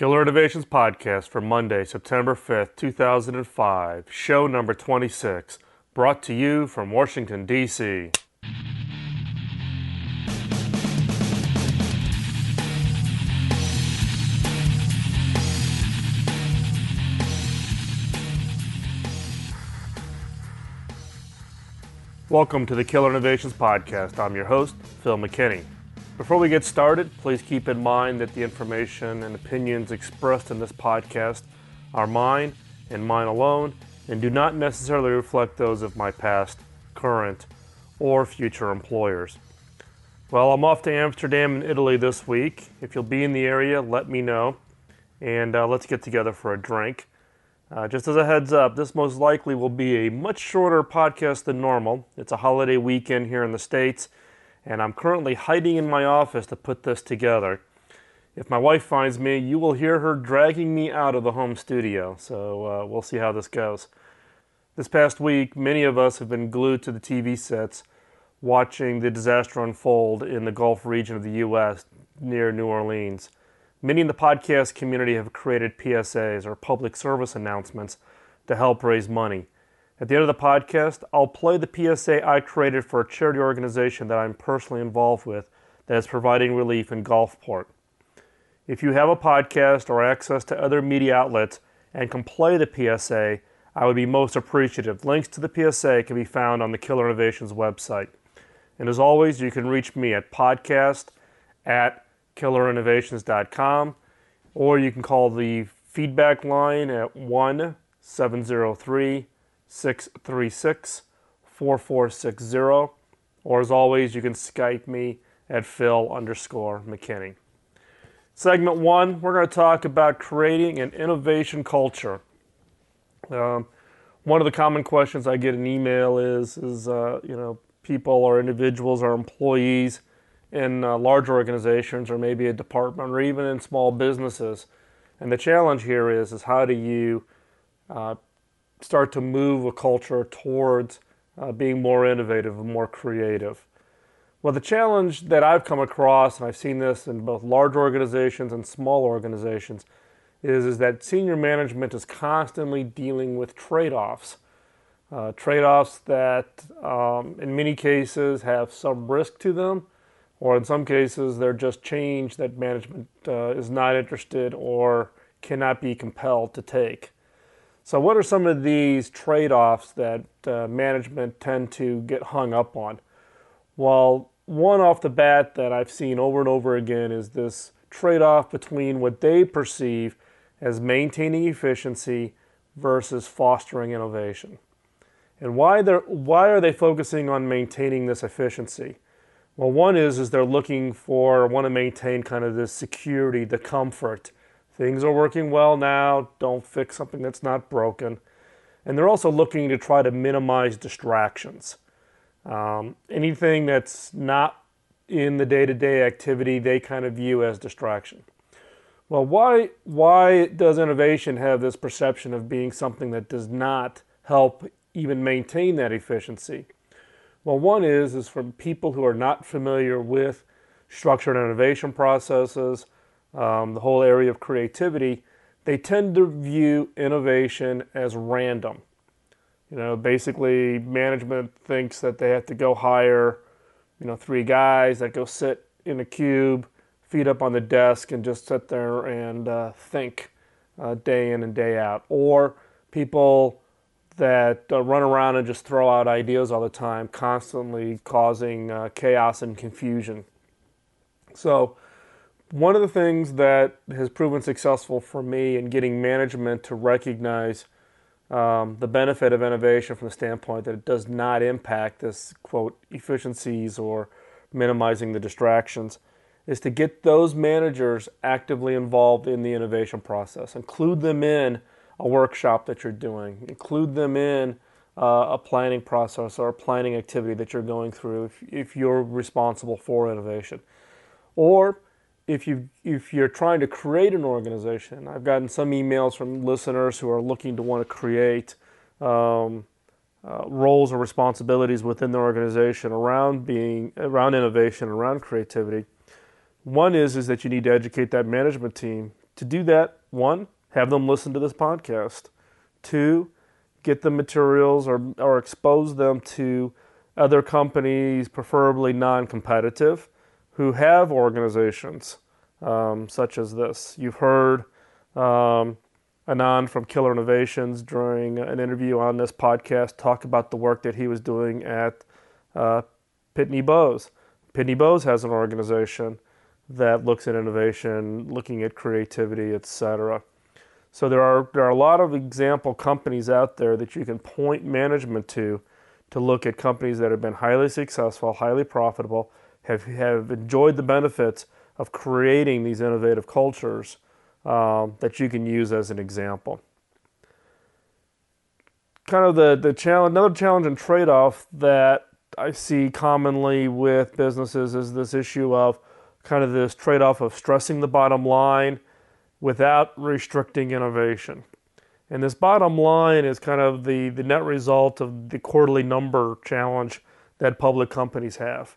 Killer Innovations Podcast for Monday, September 5th, 2005, show number 26, brought to you from Washington, D.C. Welcome to the Killer Innovations Podcast. I'm your host, Phil McKinney. Before we get started, please keep in mind that the information and opinions expressed in this podcast are mine and mine alone and do not necessarily reflect those of my past, current, or future employers. Well, I'm off to Amsterdam in Italy this week. If you'll be in the area, let me know, and let's get together for a drink. Just as a heads up, this most likely will be a much shorter podcast than normal. It's a holiday weekend here in the States, and I'm currently hiding in my office to put this together. If my wife finds me, you will hear her dragging me out of the home studio, so we'll see how this goes. This past week, many of us have been glued to the TV sets watching the disaster unfold in the Gulf region of the U.S. near New Orleans. Many in the podcast community have created PSAs, or public service announcements, to help raise money. At the end of the podcast, I'll play the PSA I created for a charity organization that I'm personally involved with that is providing relief in Gulfport. If you have a podcast or access to other media outlets and can play the PSA, I would be most appreciative. Links to the PSA can be found on the Killer Innovations website. And as always, you can reach me at podcast@killerinnovations.com, or you can call the feedback line at 1-703-636-4460, or as always, you can Skype me at Phil_McKinney. Segment 1, we're going to talk about creating an innovation culture. One of the common questions I get in email is people or individuals or employees in large organizations or maybe a department or even in small businesses. And the challenge here is how do you start to move a culture towards being more innovative and more creative? Well, the challenge that I've come across, and I've seen this in both large organizations and small organizations, is that senior management is constantly dealing with trade-offs. Trade-offs that in many cases have some risk to them, or in some cases they're just change that management is not interested or cannot be compelled to take. So what are some of these trade-offs that management tend to get hung up on? Well, one off the bat that I've seen over and over again is this trade-off between what they perceive as maintaining efficiency versus fostering innovation. And why are they focusing on maintaining this efficiency? Well, one is they're looking for, want to maintain kind of this security, the comfort. Things are working well now, don't fix something that's not broken. And they're also looking to try to minimize distractions. Anything that's not in the day-to-day activity, they kind of view as distraction. Well, why does innovation have this perception of being something that does not help even maintain that efficiency? Well, one is from people who are not familiar with structured innovation processes, the whole area of creativity, they tend to view innovation as random. Basically management thinks that they have to go hire, 3 guys that go sit in a cube, feet up on the desk, and just sit there and think day in and day out. Or people that run around and just throw out ideas all the time, constantly causing chaos and confusion. So one of the things that has proven successful for me in getting management to recognize the benefit of innovation from the standpoint that it does not impact this, quote, efficiencies or minimizing the distractions, is to get those managers actively involved in the innovation process. Include them in a workshop that you're doing. Include them in a planning process or a planning activity that you're going through if you're responsible for innovation. Or if you're trying to create an organization, I've gotten some emails from listeners who are looking to want to create roles or responsibilities within their organization around innovation, around creativity. One is that you need to educate that management team To do that, one, have them listen to this podcast. Two, get the materials or expose them to other companies, preferably non-competitive, who have organizations such as this. You've heard Anand from Killer Innovations during an interview on this podcast talk about the work that he was doing at Pitney Bowes. Pitney Bowes has an organization that looks at innovation, looking at creativity, etc. So there are a lot of example companies out there that you can point management to look at companies that have been highly successful, highly profitable, have enjoyed the benefits of creating these innovative cultures that you can use as an example. Kind of the challenge, another challenge and trade-off that I see commonly with businesses is this issue of kind of this trade-off of stressing the bottom line without restricting innovation. And this bottom line is kind of the net result of the quarterly number challenge that public companies have.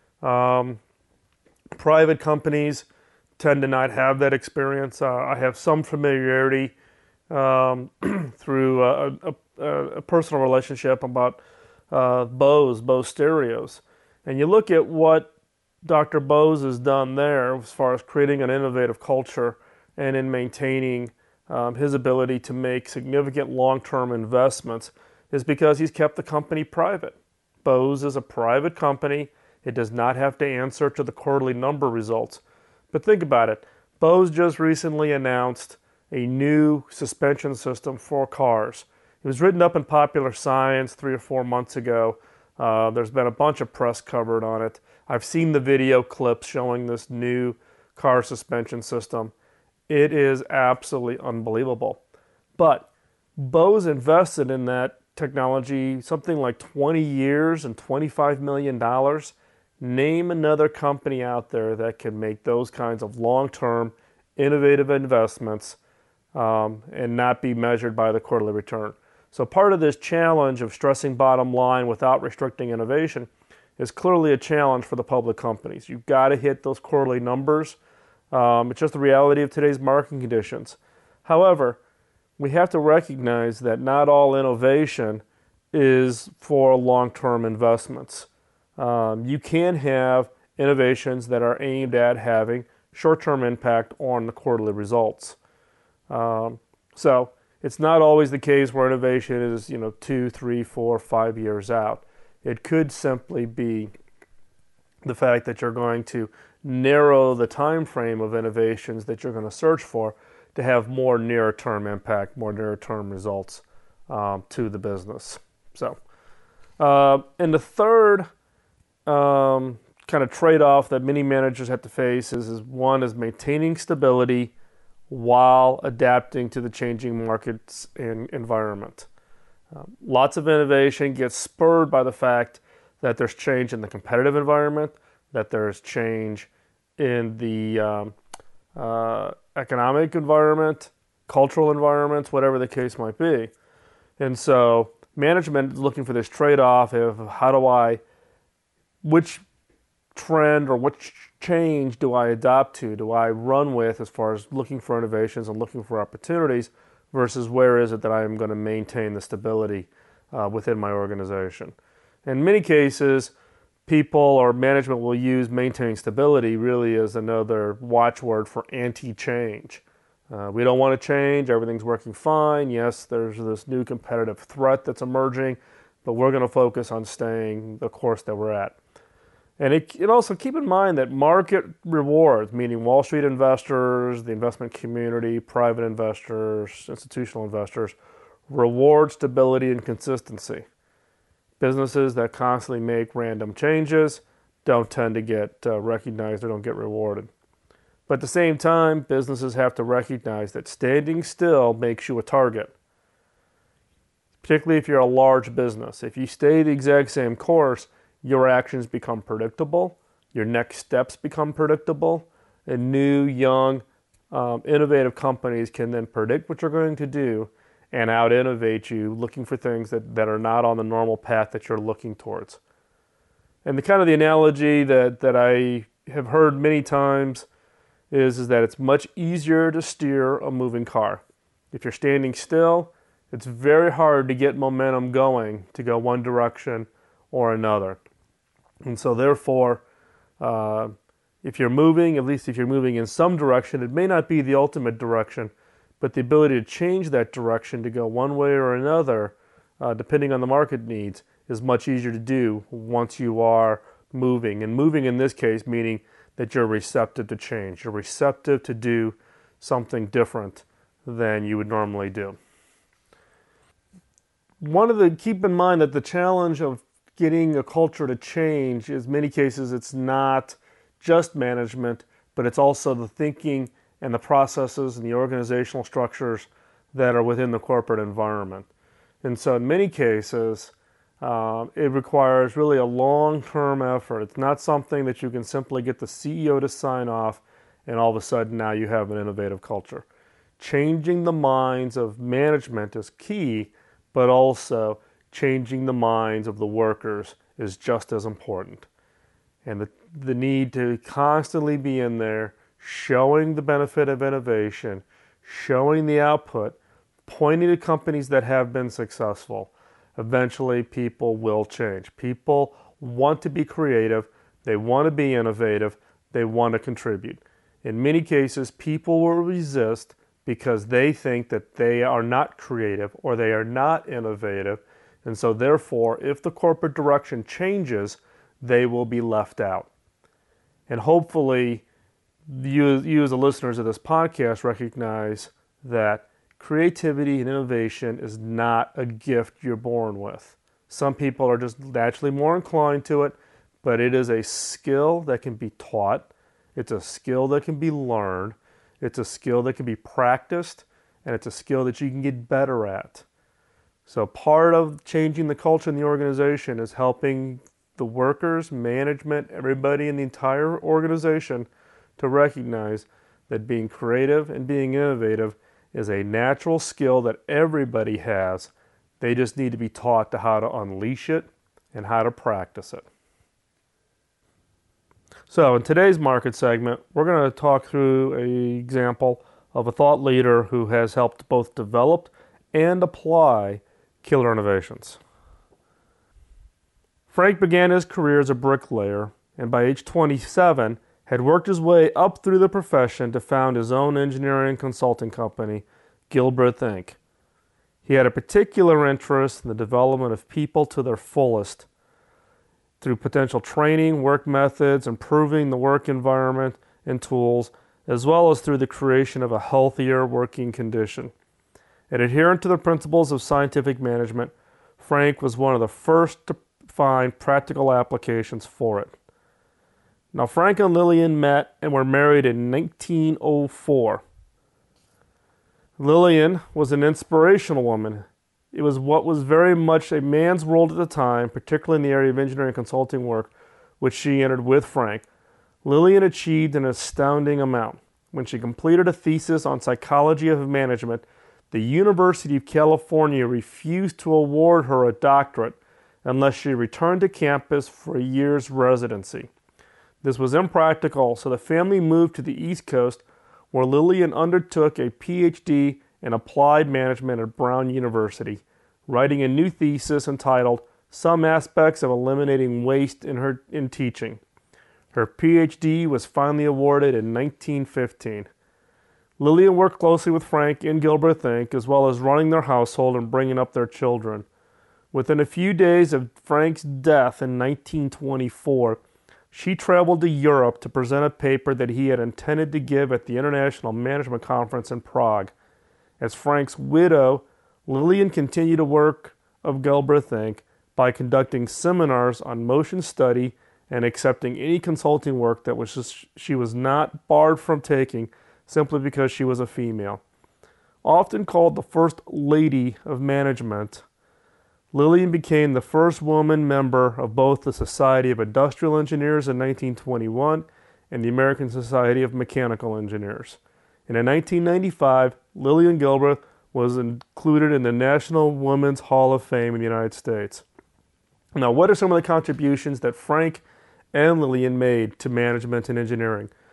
Private companies tend to not have that experience. I have some familiarity through a personal relationship about Bose Stereos. And you look at what Dr. Bose has done there as far as creating an innovative culture and in maintaining his ability to make significant long-term investments is because he's kept the company private. Bose is a private company. It does not have to answer to the quarterly number results. But think about it. Bose just recently announced a new suspension system for cars. It was written up in Popular Science 3 or 4 months ago. There's been a bunch of press covered on it. I've seen the video clips showing this new car suspension system. It is absolutely unbelievable. But Bose invested in that technology something like 20 years and $25 million. Name another company out there that can make those kinds of long-term, innovative investments and not be measured by the quarterly return. So part of this challenge of stressing bottom line without restricting innovation is clearly a challenge for the public companies. You've got to hit those quarterly numbers. It's just the reality of today's market conditions. However, we have to recognize that not all innovation is for long-term investments. You can have innovations that are aimed at having short-term impact on the quarterly results. So it's not always the case where innovation is 2, 3, 4, 5 years out. It could simply be the fact that you're going to narrow the time frame of innovations that you're going to search for to have more near-term impact, more near-term results to the business. So, and the third kind of trade-off that many managers have to face is one is maintaining stability while adapting to the changing markets and environment. Lots of innovation gets spurred by the fact that there's change in the competitive environment, that there's change in the economic environment, cultural environments, whatever the case might be. And so management is looking for this trade-off of which trend or which change do I adopt to, do I run with as far as looking for innovations and looking for opportunities versus where is it that I am going to maintain the stability within my organization. In many cases, people or management will use maintaining stability really as another watchword for anti-change. We don't want to change, everything's working fine. Yes, there's this new competitive threat that's emerging, but we're going to focus on staying the course that we're at. And it also keep in mind that market rewards, meaning Wall Street investors, the investment community, private investors, institutional investors, reward stability and consistency. Businesses that constantly make random changes don't tend to get recognized or don't get rewarded. But at the same time, businesses have to recognize that standing still makes you a target. Particularly if you're a large business. If you stay the exact same course, your actions become predictable, your next steps become predictable, and new, young, innovative companies can then predict what you're going to do and out-innovate you, looking for things that are not on the normal path that you're looking towards. And the analogy that I have heard many times is that it's much easier to steer a moving car. If you're standing still, it's very hard to get momentum going to go one direction or another. And so therefore, if you're moving, at least if you're moving in some direction, it may not be the ultimate direction, but the ability to change that direction to go one way or another, depending on the market needs, is much easier to do once you are moving. And moving in this case meaning that you're receptive to change. You're receptive to do something different than you would normally do. Keep in mind that the challenge of getting a culture to change is, many cases, it's not just management, but it's also the thinking and the processes and the organizational structures that are within the corporate environment. And so in many cases, it requires really a long-term effort. It's not something that you can simply get the CEO to sign off and all of a sudden now you have an innovative culture. Changing the minds of management is key, but also changing the minds of the workers is just as important. And the need to constantly be in there, showing the benefit of innovation, showing the output, pointing to companies that have been successful. Eventually, people will change. People want to be creative. They want to be innovative. They want to contribute. In many cases, people will resist because they think that they are not creative or they are not innovative. And so therefore, if the corporate direction changes, they will be left out. And hopefully, you as the listeners of this podcast recognize that creativity and innovation is not a gift you're born with. Some people are just naturally more inclined to it, but it is a skill that can be taught. It's a skill that can be learned. It's a skill that can be practiced, and it's a skill that you can get better at. So part of changing the culture in the organization is helping the workers, management, everybody in the entire organization to recognize that being creative and being innovative is a natural skill that everybody has. They just need to be taught to how to unleash it and how to practice it. So in today's market segment, we're going to talk through an example of a thought leader who has helped both develop and apply killer innovations. Frank began his career as a bricklayer, and by age 27, had worked his way up through the profession to found his own engineering consulting company, Gilbreth Inc. He had a particular interest in the development of people to their fullest through potential training, work methods, improving the work environment and tools, as well as through the creation of a healthier working condition. And adherent to the principles of scientific management, Frank was one of the first to find practical applications for it. Now, Frank and Lillian met and were married in 1904. Lillian was an inspirational woman. It was what was very much a man's world at the time, particularly in the area of engineering consulting work, which she entered with Frank. Lillian achieved an astounding amount. When she completed a thesis on psychology of management, the University of California refused to award her a doctorate unless she returned to campus for a year's residency. This was impractical, so the family moved to the East Coast, where Lillian undertook a PhD in applied management at Brown University, writing a new thesis entitled Some Aspects of Eliminating Waste in Teaching. Her PhD was finally awarded in 1915. Lillian worked closely with Frank and Gilbreth Inc., as well as running their household and bringing up their children. Within a few days of Frank's death in 1924, she traveled to Europe to present a paper that he had intended to give at the International Management Conference in Prague. As Frank's widow, Lillian continued the work of Gilbreth Inc. by conducting seminars on motion study and accepting any consulting work that she was not barred from taking simply because she was a female. Often called the First Lady of Management, Lillian became the first woman member of both the Society of Industrial Engineers in 1921 and the American Society of Mechanical Engineers. And in 1995, Lillian Gilbreth was included in the National Women's Hall of Fame in the United States. Now, what are some of the contributions that Frank and Lillian made to management and engineering?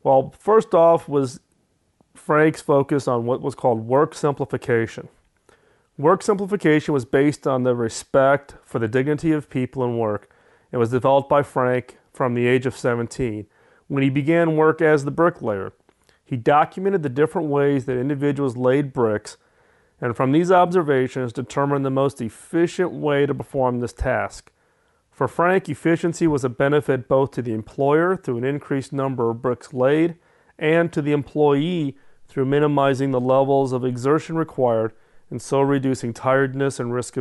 Well, first off was Frank's focus on what was called work simplification. Work simplification was based on the respect for the dignity of people in work and was developed by Frank from the age of 17 when he began work as the bricklayer. He documented the different ways that individuals laid bricks and from these observations determined the most efficient way to perform this task. For Frank, efficiency was a benefit both to the employer through an increased number of bricks laid and to the employee through minimizing the levels of exertion required and so reducing tiredness and risk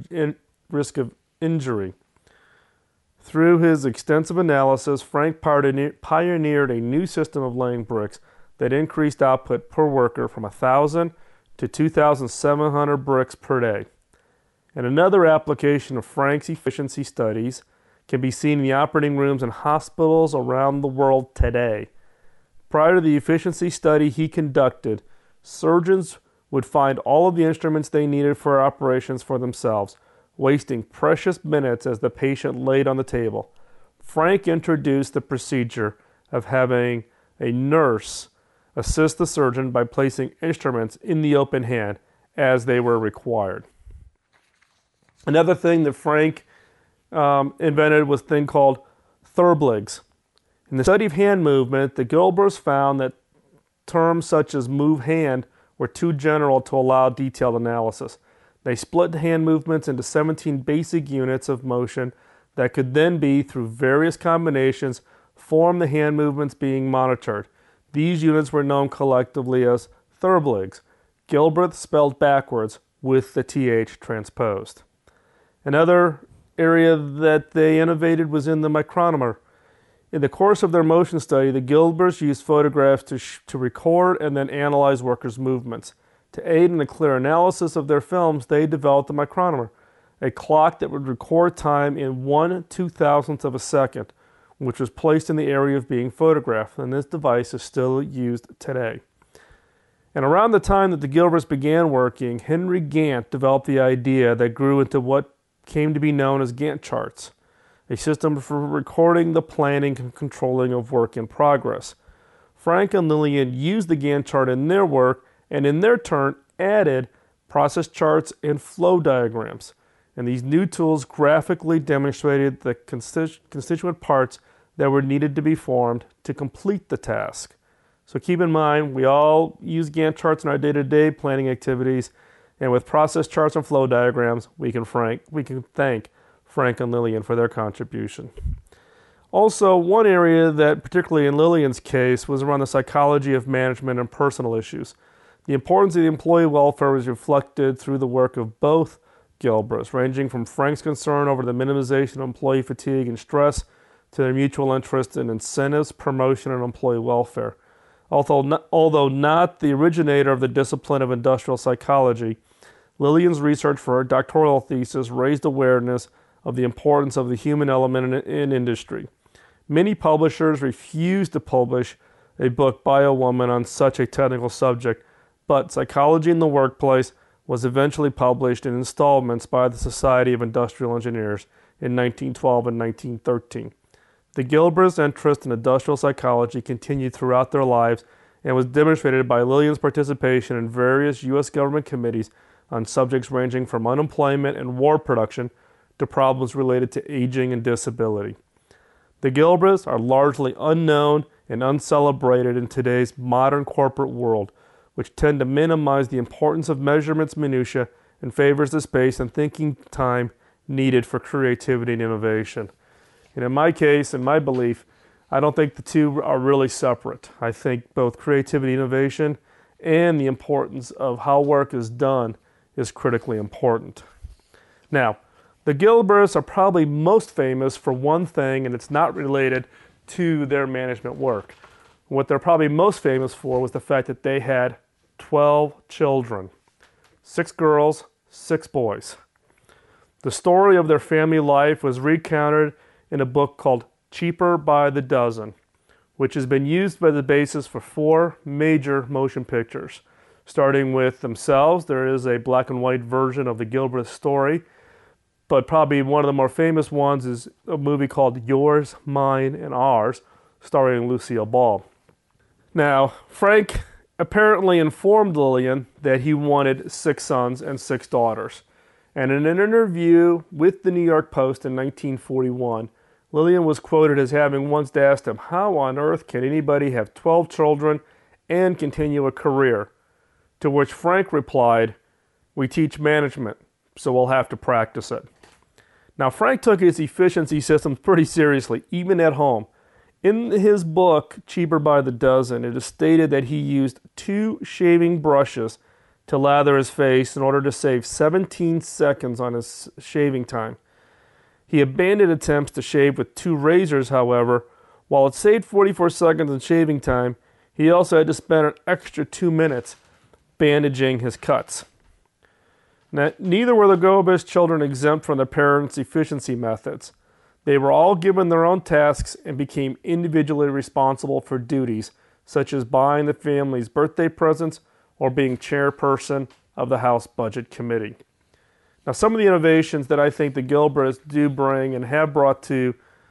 of injury. Through his extensive analysis, Frank pioneered a new system of laying bricks that increased output per worker from 1,000 to 2,700 bricks per day. And another application of Frank's efficiency studies can be seen in the operating rooms in hospitals around the world today. Prior to the efficiency study he conducted, surgeons would find all of the instruments they needed for operations for themselves, wasting precious minutes as the patient laid on the table. Frank introduced the procedure of having a nurse assist the surgeon by placing instruments in the open hand as they were required. Another thing that Frank invented was a thing called Thurbligs. In the study of hand movement, the Gilberts found that terms such as move hand were too general to allow detailed analysis. They split hand movements into 17 basic units of motion that could then be, through various combinations, form the hand movements being monitored. These units were known collectively as Thurbligs, Gilbert spelled backwards with the TH transposed. Another area that they innovated was in the micronomer. In the course of their motion study, the Gilberts used photographs to record and then analyze workers' movements. To aid in the clear analysis of their films, they developed the micronomer, a clock that would record time in 1/2000th of a second, which was placed in the area of being photographed, and this device is still used today. And around the time that the Gilberts began working, Henry Gantt developed the idea that grew into what came to be known as Gantt charts, a system for recording the planning and controlling of work in progress. Frank and Lillian used the Gantt chart in their work and in their turn added process charts and flow diagrams. And these new tools graphically demonstrated the constituent parts that were needed to be formed to complete the task. So keep in mind, we all use Gantt charts in our day-to-day planning activities, and with process charts and flow diagrams, we can thank Frank and Lillian for their contribution. Also, one area that, particularly in Lillian's case, was around the psychology of management and personal issues. The importance of the employee welfare was reflected through the work of both Gilberts, ranging from Frank's concern over the minimization of employee fatigue and stress to their mutual interest in incentives, promotion, and employee welfare. Although not the originator of the discipline of industrial psychology, Lillian's research for her doctoral thesis raised awareness of the importance of the human element in industry. Many publishers refused to publish a book by a woman on such a technical subject, but Psychology in the Workplace was eventually published in installments by the Society of Industrial Engineers in 1912 and 1913. The Gilberts' interest in industrial psychology continued throughout their lives and was demonstrated by Lillian's participation in various U.S. government committees on subjects ranging from unemployment and war production to problems related to aging and disability. The Gilberts are largely unknown and uncelebrated in today's modern corporate world, which tend to minimize the importance of measurements minutiae and favors the space and thinking time needed for creativity and innovation. And in my case, in my belief, I don't think the two are really separate. I think both creativity, innovation, and the importance of how work is done is critically important. Now, the Gilberts are probably most famous for one thing, and it's not related to their management work. What they're probably most famous for was the fact that they had 12 children, 6 girls, 6 boys. The story of their family life was recounted in a book called Cheaper by the Dozen, which has been used as the basis for 4 major motion pictures. Starting with themselves, there is a black and white version of the Gilbert story, but probably one of the more famous ones is a movie called Yours, Mine, and Ours, starring Lucille Ball. Now, Frank apparently informed Lillian that he wanted 6 sons and 6 daughters. And in an interview with the New York Post in 1941, Lillian was quoted as having once asked him, "How on earth can anybody have 12 children and continue a career?" To which Frank replied, "We teach management, so we'll have to practice it." Now, Frank took his efficiency systems pretty seriously, even at home. In his book, Cheaper by the Dozen, it is stated that he used 2 shaving brushes to lather his face in order to save 17 seconds on his shaving time. He abandoned attempts to shave with 2 razors, however. While it saved 44 seconds in shaving time, he also had to spend an extra 2 minutes bandaging his cuts. Now, neither were the Gilbreths children exempt from their parents' efficiency methods. They were all given their own tasks and became individually responsible for duties, such as buying the family's birthday presents or being chairperson of the House Budget Committee. Now, some of the innovations that I think the Gilbreths do bring and have brought to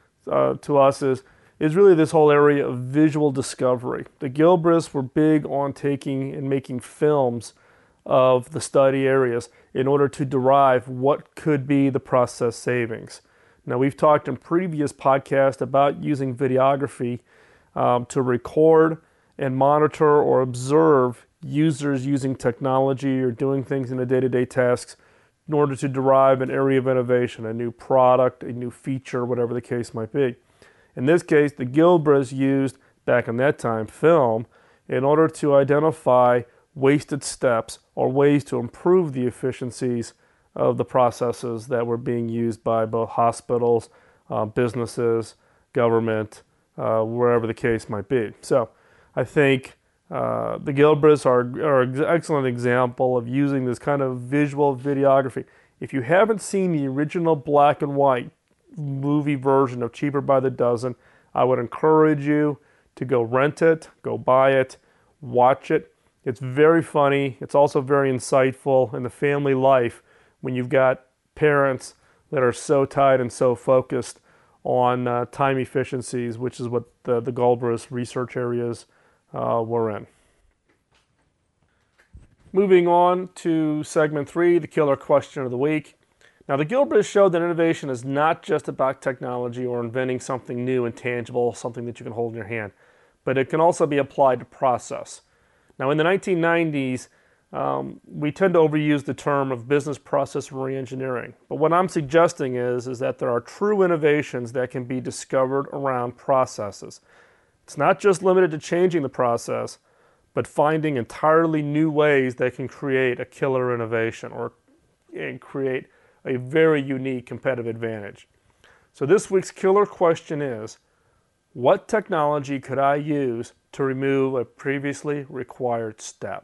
us is really this whole area of visual discovery. The Gilbreths were big on taking and making films of the study areas in order to derive what could be the process savings. Now, we've talked in previous podcasts about using videography to record and monitor or observe users using technology or doing things in the day-to-day tasks in order to derive an area of innovation, a new product, a new feature, whatever the case might be. In this case, the Gilbreths used, back in that time, film in order to identify wasted steps or ways to improve the efficiencies of the processes that were being used by both hospitals, businesses, government, wherever the case might be. So I think the Gilbreths are an excellent example of using this kind of visual videography. If you haven't seen the original black and white movie version of Cheaper by the Dozen, I would encourage you to go rent it, go buy it, watch it. It's very funny. It's also very insightful in the family life when you've got parents that are so tied and so focused on time efficiencies, which is what the Gilbreths research areas were in. Moving on to segment 3, the killer question of the week. Now, the Gilbreths showed that innovation is not just about technology or inventing something new and tangible, something that you can hold in your hand, but it can also be applied to process. Now, in the 1990s, we tend to overuse the term of business process reengineering. But what I'm suggesting is that there are true innovations that can be discovered around processes. It's not just limited to changing the process, but finding entirely new ways that can create a killer innovation and create a very unique competitive advantage. So this week's killer question is, what technology could I use to remove a previously required step?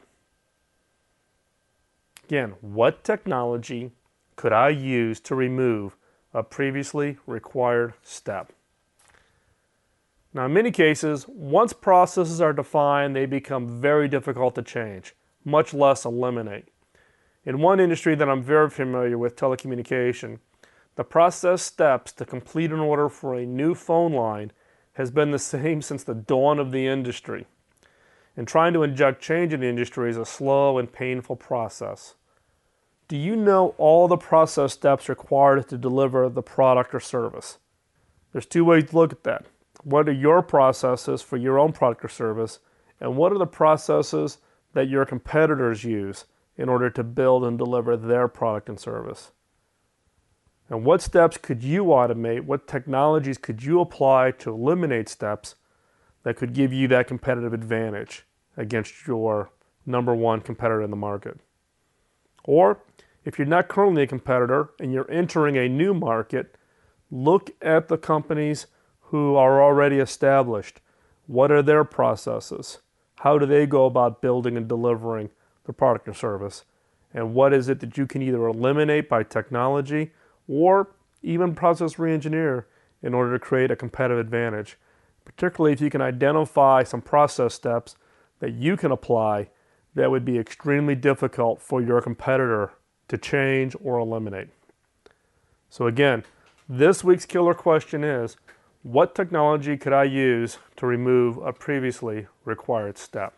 Again, what technology could I use to remove a previously required step? Now, in many cases, once processes are defined, they become very difficult to change, much less eliminate. In one industry that I'm very familiar with, telecommunication, the process steps to complete an order for a new phone line has been the same since the dawn of the industry. And trying to inject change in the industry is a slow and painful process. Do you know all the process steps required to deliver the product or service? There's 2 ways to look at that. What are your processes for your own product or service? And what are the processes that your competitors use in order to build and deliver their product and service? And what steps could you automate? What technologies could you apply to eliminate steps that could give you that competitive advantage against your number 1 competitor in the market? Or if you're not currently a competitor and you're entering a new market, look at the companies who are already established. What are their processes? How do they go about building and delivering the product or service? And what is it that you can either eliminate by technology or even process reengineer in order to create a competitive advantage? Particularly if you can identify some process steps that you can apply that would be extremely difficult for your competitor to change or eliminate. So again, this week's killer question is, What technology could I use to remove a previously required step?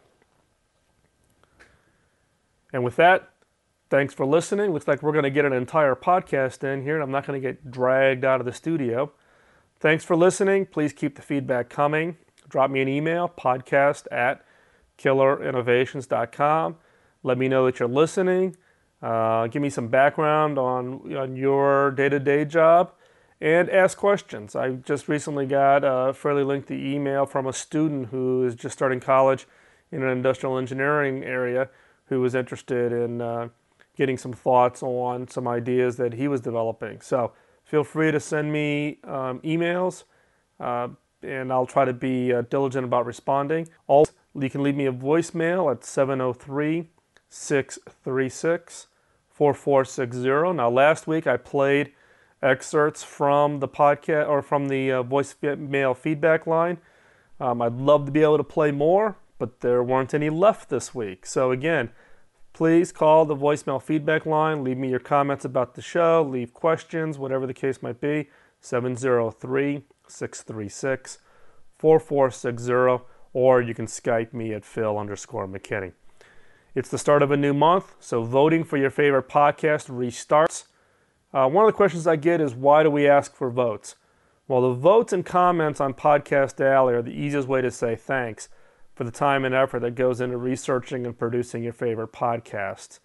And with that, thanks for listening. Looks like we're going to get an entire podcast in here, and I'm not going to get dragged out of the studio. Thanks for listening. Please keep the feedback coming. Drop me an email, podcast@killerinnovations.com. Let me know that you're listening. Give me some background on your day-to-day job, and ask questions. I just recently got a fairly lengthy email from a student who is just starting college in an industrial engineering area who was interested in getting some thoughts on some ideas that he was developing. So feel free to send me emails, and I'll try to be diligent about responding. Also, you can leave me a voicemail at 703-636-4460. Now, last week I played excerpts from the podcast or from the voicemail feedback line. I'd love to be able to play more, but there weren't any left this week. So again, please call the voicemail feedback line. Leave me your comments about the show. Leave questions, whatever the case might be. 703-636-4460. Or you can Skype me at Phil_McKinney. It's the start of a new month, so voting for your favorite podcast restarts. One of the questions I get is, why do we ask for votes? Well, the votes and comments on Podcast Alley are the easiest way to say thanks for the time and effort that goes into researching and producing your favorite podcasts.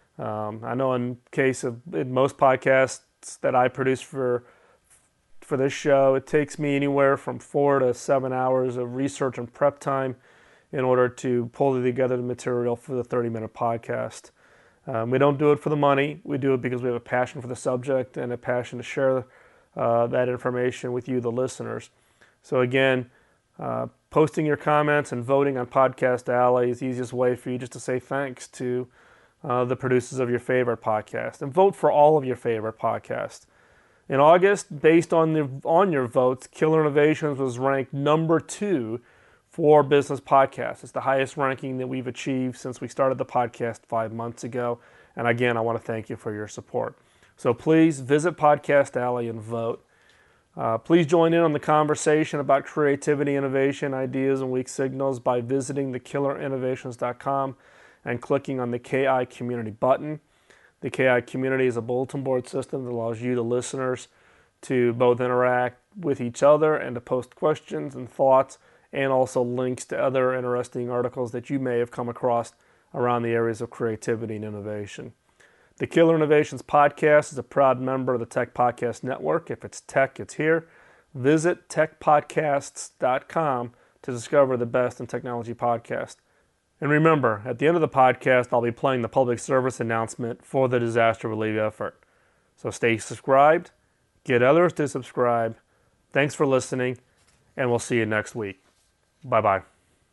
I know in most podcasts that I produce for this show, it takes me anywhere from 4 to 7 hours of research and prep time in order to pull together the material for the 30-minute podcast. We don't do it for the money. We do it because we have a passion for the subject and a passion to share that information with you, the listeners. So again, posting your comments and voting on Podcast Alley is the easiest way for you just to say thanks to the producers of your favorite podcast. And vote for all of your favorite podcasts. In August, based on your votes, Killer Innovations was ranked number 2 for business podcasts. It's the highest ranking that we've achieved since we started the podcast 5 months ago. And again, I want to thank you for your support. So please visit Podcast Alley and vote. Please join in on the conversation about creativity, innovation, ideas, and weak signals by visiting thekillerinnovations.com and clicking on the KI Community button. The KI Community is a bulletin board system that allows you, the listeners, to both interact with each other and to post questions and thoughts, and also links to other interesting articles that you may have come across around the areas of creativity and innovation. The Killer Innovations Podcast is a proud member of the Tech Podcast Network. If it's tech, it's here. Visit techpodcasts.com to discover the best in technology podcasts. And remember, at the end of the podcast, I'll be playing the public service announcement for the disaster relief effort. So stay subscribed, get others to subscribe. Thanks for listening, and we'll see you next week. Bye-bye.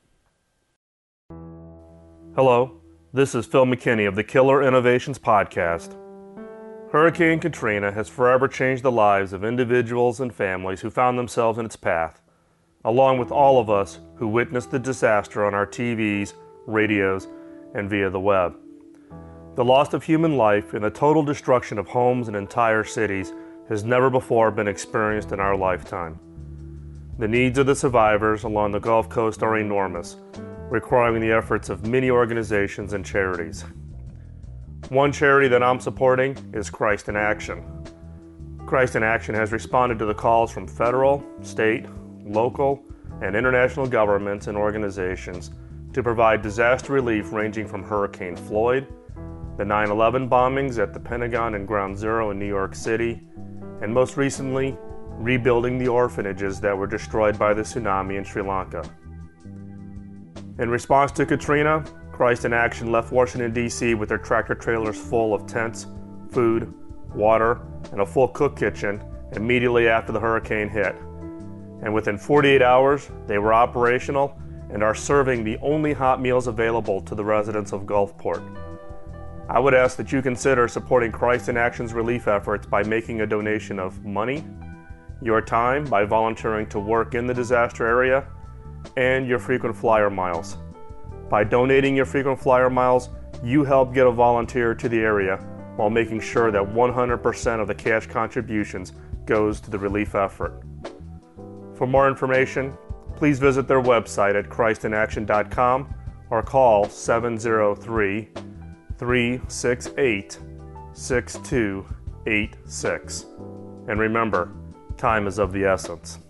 Hello. This is Phil McKinney of the Killer Innovations Podcast. Hurricane Katrina has forever changed the lives of individuals and families who found themselves in its path, along with all of us who witnessed the disaster on our TVs, radios, and via the web. The loss of human life and the total destruction of homes and entire cities has never before been experienced in our lifetime. The needs of the survivors along the Gulf Coast are enormous, requiring the efforts of many organizations and charities. One charity that I'm supporting is Christ in Action. Christ in Action has responded to the calls from federal, state, local, and international governments and organizations to provide disaster relief ranging from Hurricane Floyd, the 9/11 bombings at the Pentagon and Ground Zero in New York City, and most recently, rebuilding the orphanages that were destroyed by the tsunami in Sri Lanka. In response to Katrina, Christ in Action left Washington, D.C. with their tractor trailers full of tents, food, water, and a full cook kitchen immediately after the hurricane hit. And within 48 hours, they were operational and are serving the only hot meals available to the residents of Gulfport. I would ask that you consider supporting Christ in Action's relief efforts by making a donation of money, your time by volunteering to work in the disaster area, and your frequent flyer miles. By donating your frequent flyer miles, you help get a volunteer to the area while making sure that 100% of the cash contributions goes to the relief effort. For more information, please visit their website at christinaction.com or call 703-368-6286. And remember, time is of the essence.